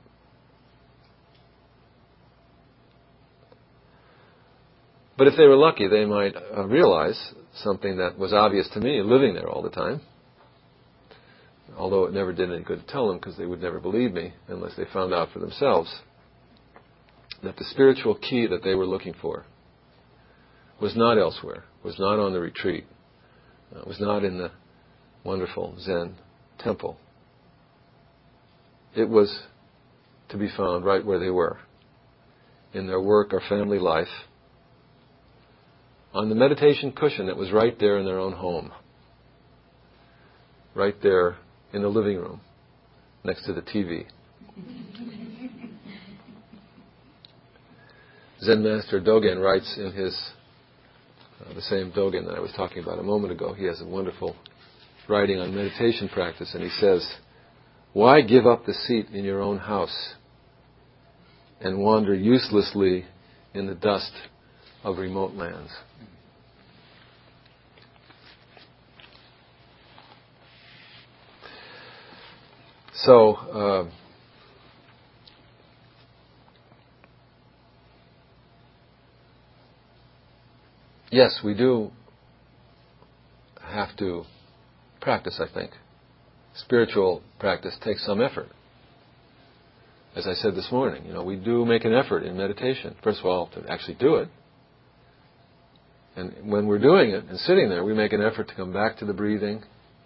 But if they were lucky, they might realize something that was obvious to me living there all the time, although it never did any good to tell them because they would never believe me unless they found out for themselves, that the spiritual key that they were looking for was not elsewhere, was not on the retreat, was not in the wonderful Zen temple. It was to be found right where they were, in their work or family life, on the meditation cushion that was right there in their own home, right there in the living room, next to the TV. Zen Master Dogen writes in his, the same Dogen that I was talking about a moment ago, he has a wonderful writing on meditation practice, and he says, "Why give up the seat in your own house and wander uselessly in the dust of remote lands?" So, yes, we do have to practice, I think. Spiritual practice takes some effort. As I said this morning, we do make an effort in meditation. First of all, to actually do it. And when we're doing it and sitting there, we make an effort to come back to the breathing,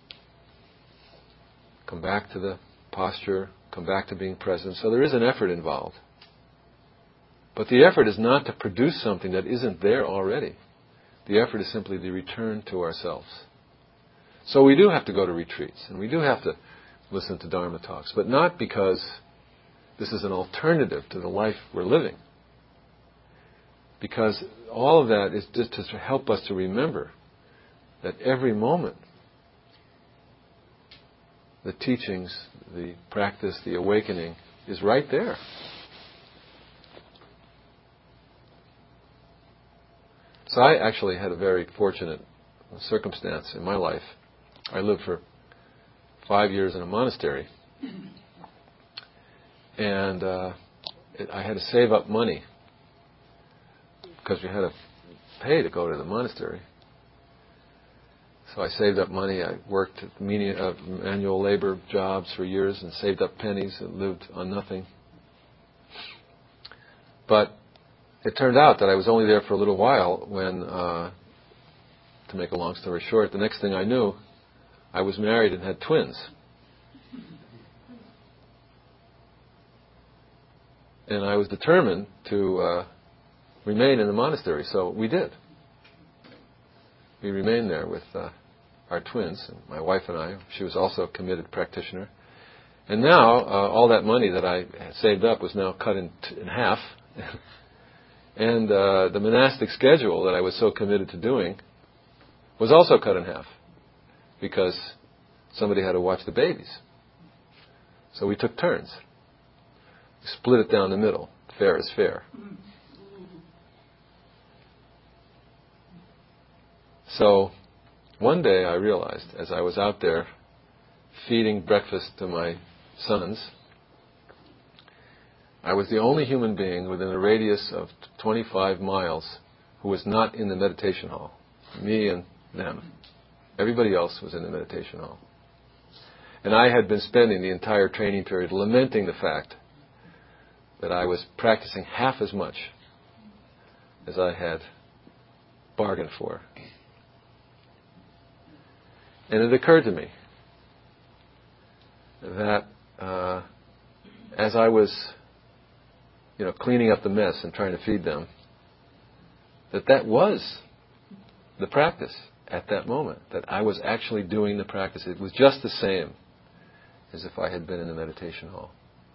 come back to the posture, come back to being present. So there is an effort involved. But the effort is not to produce something that isn't there already. The effort is simply the return to ourselves. So we do have to go to retreats, and we do have to listen to Dharma talks, but not because this is an alternative to the life we're living. Because all of that is just to help us to remember that every moment, the teachings, the practice, the awakening is right there. So I actually had a very fortunate circumstance in my life. I lived for 5 years in a monastery, and I had to save up money because we had to pay to go to the monastery. So I saved up money. I worked at manual labor jobs for years and saved up pennies and lived on nothing. But it turned out that I was only there for a little while when, to make a long story short, the next thing I knew, I was married and had twins. And I was determined to remain in the monastery, so we did. We remained there with our twins, and my wife and I. She was also a committed practitioner. And now, all that money that I had saved up was now cut in half. And the monastic schedule that I was so committed to doing was also cut in half because somebody had to watch the babies. So we took turns. We split it down the middle. Fair is fair. So one day I realized, as I was out there feeding breakfast to my sons, I was the only human being within a radius of 25 miles who was not in the meditation hall. Me and them. Everybody else was in the meditation hall. And I had been spending the entire training period lamenting the fact that I was practicing half as much as I had bargained for. And it occurred to me that as I was cleaning up the mess and trying to feed them, that was the practice at that moment, that I was actually doing the practice. It was just the same as if I had been in the meditation hall.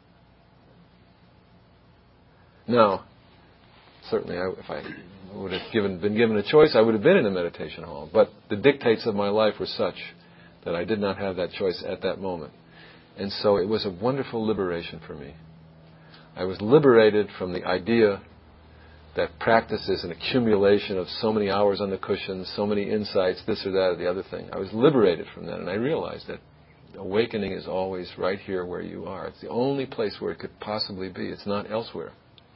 Now, certainly if I would have been given a choice, I would have been in the meditation hall, but the dictates of my life were such that I did not have that choice at that moment. And so it was a wonderful liberation for me. I was liberated from the idea that practice is an accumulation of so many hours on the cushion, so many insights, this or that or the other thing. I was liberated from that, and I realized that awakening is always right here where you are. It's the only place where it could possibly be. It's not elsewhere.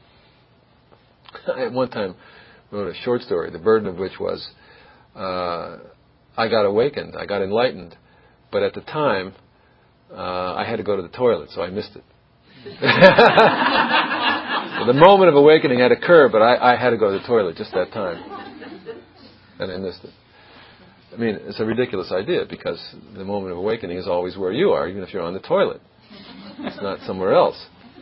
I at one time wrote a short story, the burden of which was, I got awakened, I got enlightened, but at the time I had to go to the toilet, so I missed it. The moment of awakening had occurred, but I had to go to the toilet just that time. And I missed it. I mean, it's a ridiculous idea because the moment of awakening is always where you are, even if you're on the toilet. It's not somewhere else.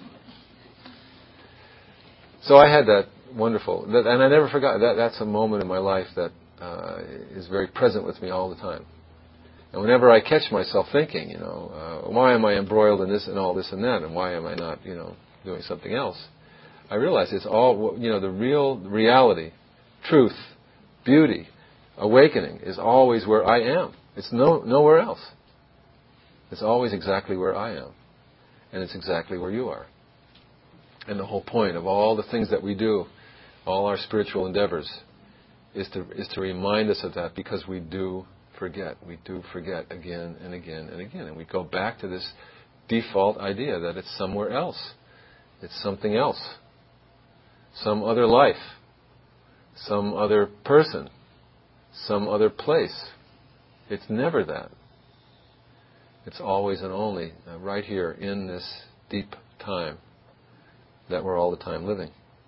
So I had that wonderful, and I never forgot, that's a moment in my life that is very present with me all the time. And whenever I catch myself thinking, why am I embroiled in this and all this and that, and why am I not, doing something else? I realize it's all, the real reality, truth, beauty, awakening is always where I am. It's nowhere else. It's always exactly where I am. And it's exactly where you are. And the whole point of all the things that we do, all our spiritual endeavors, is to remind us of that, because we do forget. We do forget again and again and again. And we go back to this default idea that it's somewhere else. It's something else. Some other life. Some other person. Some other place. It's never that. It's always and only right here in this deep time that we're all the time living.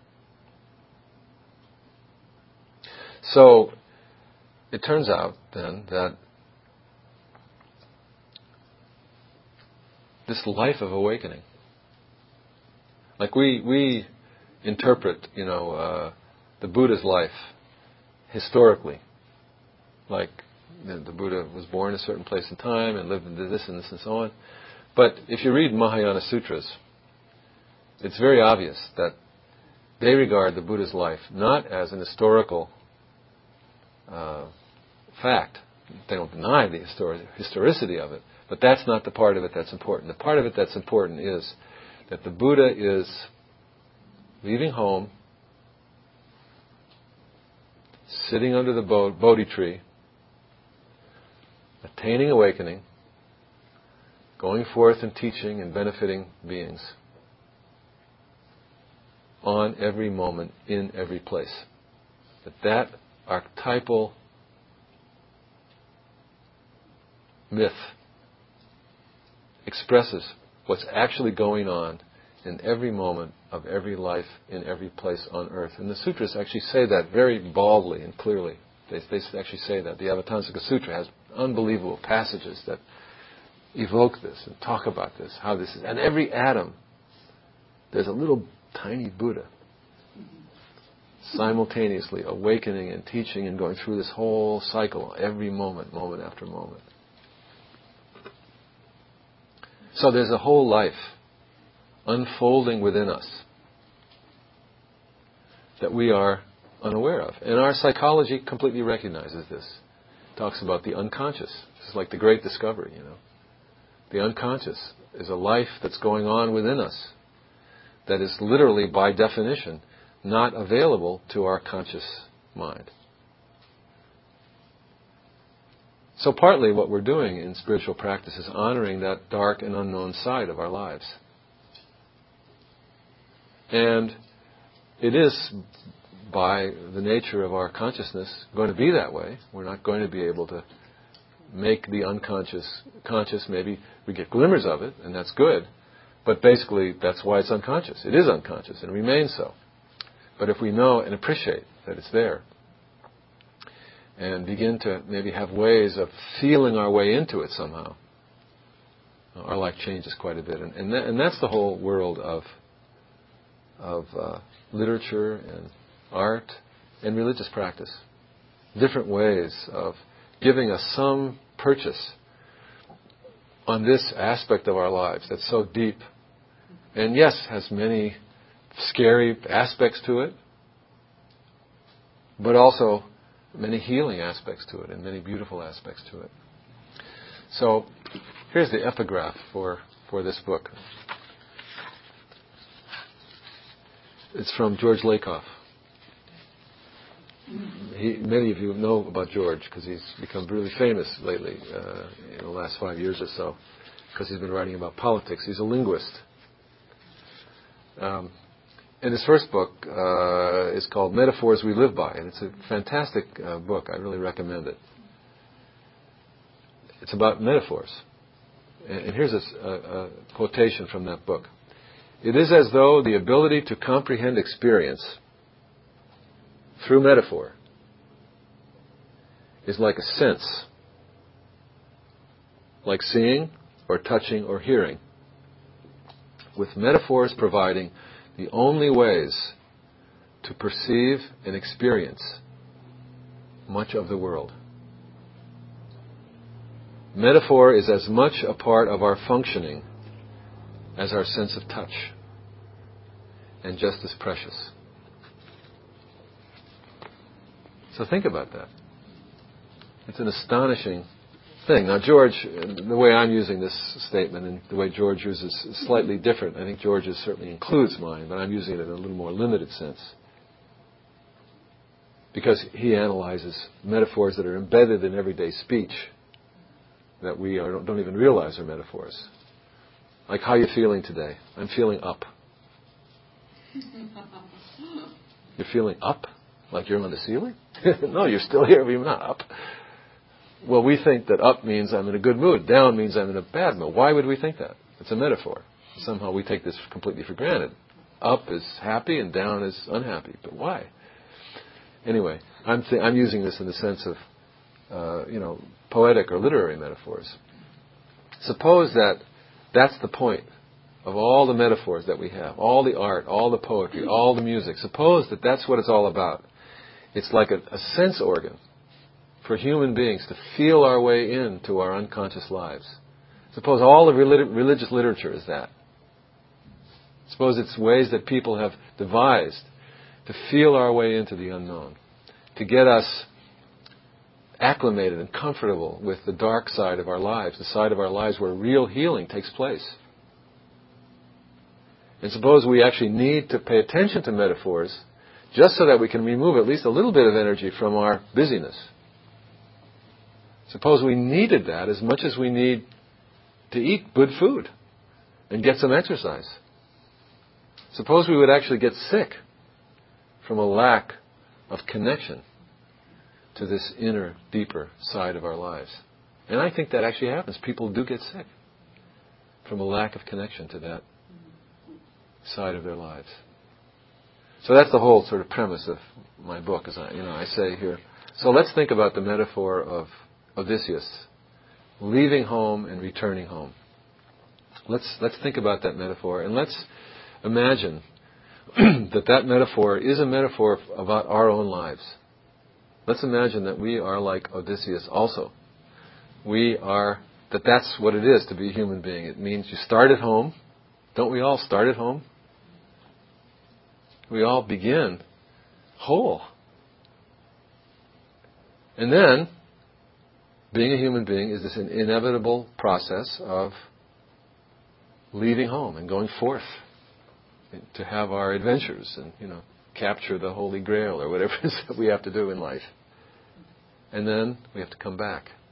So, it turns out then that this life of awakening, like we interpret, the Buddha's life historically, like the Buddha was born in a certain place and time and lived in this and this and so on. But if you read Mahayana Sutras, it's very obvious that they regard the Buddha's life not as an historical fact. They don't deny the historicity of it, but that's not the part of it that's important. The part of it that's important is that the Buddha is leaving home, sitting under the Bodhi tree, attaining awakening, going forth and teaching and benefiting beings on every moment, in every place. That archetypal myth expresses what's actually going on in every moment of every life, in every place on earth. And the sutras actually say that very baldly and clearly. They actually say that. The Avatamsaka Sutra has unbelievable passages that evoke this and talk about this, how this is. And every atom, there's a little tiny Buddha simultaneously awakening and teaching and going through this whole cycle every moment, moment after moment. So there's a whole life unfolding within us that we are unaware of. And our psychology completely recognizes this. It talks about the unconscious. This is like the great discovery, The unconscious is a life that's going on within us that is literally, by definition, not available to our conscious mind. So partly what we're doing in spiritual practice is honoring that dark and unknown side of our lives. And it is, by the nature of our consciousness, going to be that way. We're not going to be able to make the unconscious conscious. Maybe we get glimmers of it, and that's good. But basically, that's why it's unconscious. It is unconscious and remains so. But if we know and appreciate that it's there, and begin to maybe have ways of feeling our way into it somehow, our life changes quite a bit. And that's the whole world of literature and art and religious practice. Different ways of giving us some purchase on this aspect of our lives that's so deep. And yes, has many scary aspects to it, but also many healing aspects to it and many beautiful aspects to it. So here's the epigraph for this book. It's from George Lakoff. Many of you know about George because he's become really famous lately, in the last 5 years or so, because he's been writing about politics. He's a linguist. And his first book is called Metaphors We Live By, and it's a fantastic book. I really recommend it. It's about metaphors. And here's a quotation from that book. It is as though the ability to comprehend experience through metaphor is like a sense, like seeing or touching or hearing, with metaphors providing the only ways to perceive and experience much of the world. Metaphor is as much a part of our functioning as our sense of touch, and just as precious. So think about that. It's an astonishing thing. Now, George, the way I'm using this statement and the way George uses is slightly different. I think George's certainly includes mine, but I'm using it in a little more limited sense. Because he analyzes metaphors that are embedded in everyday speech that we don't even realize are metaphors. Like, how are you feeling today? I'm feeling up. You're feeling up? Like you're on the ceiling? No, you're still here, but you're not up. Well, we think that up means I'm in a good mood. Down means I'm in a bad mood. Why would we think that? It's a metaphor. Somehow we take this completely for granted. Up is happy and down is unhappy. But why? Anyway, I'm using this in the sense of, poetic or literary metaphors. Suppose that that's the point of all the metaphors that we have, all the art, all the poetry, all the music. Suppose that that's what it's all about. It's like a sense organ for human beings to feel our way into our unconscious lives. Suppose all of religious literature is that. Suppose it's ways that people have devised to feel our way into the unknown, to get us acclimated and comfortable with the dark side of our lives, the side of our lives where real healing takes place. And suppose we actually need to pay attention to metaphors just so that we can remove at least a little bit of energy from our busyness. Suppose we needed that as much as we need to eat good food and get some exercise. Suppose we would actually get sick from a lack of connection to this inner, deeper side of our lives. And I think that actually happens. People do get sick from a lack of connection to that side of their lives. So that's the whole sort of premise of my book, as I say here. So let's think about the metaphor of Odysseus, leaving home and returning home. Let's think about that metaphor, and let's imagine that metaphor is a metaphor about our own lives. Let's imagine that we are like Odysseus also. That's what it is to be a human being. It means you start at home. Don't we all start at home? We all begin whole. And then, being a human being is this inevitable process of leaving home and going forth to have our adventures and, capture the Holy Grail or whatever it is that we have to do in life. And then we have to come back.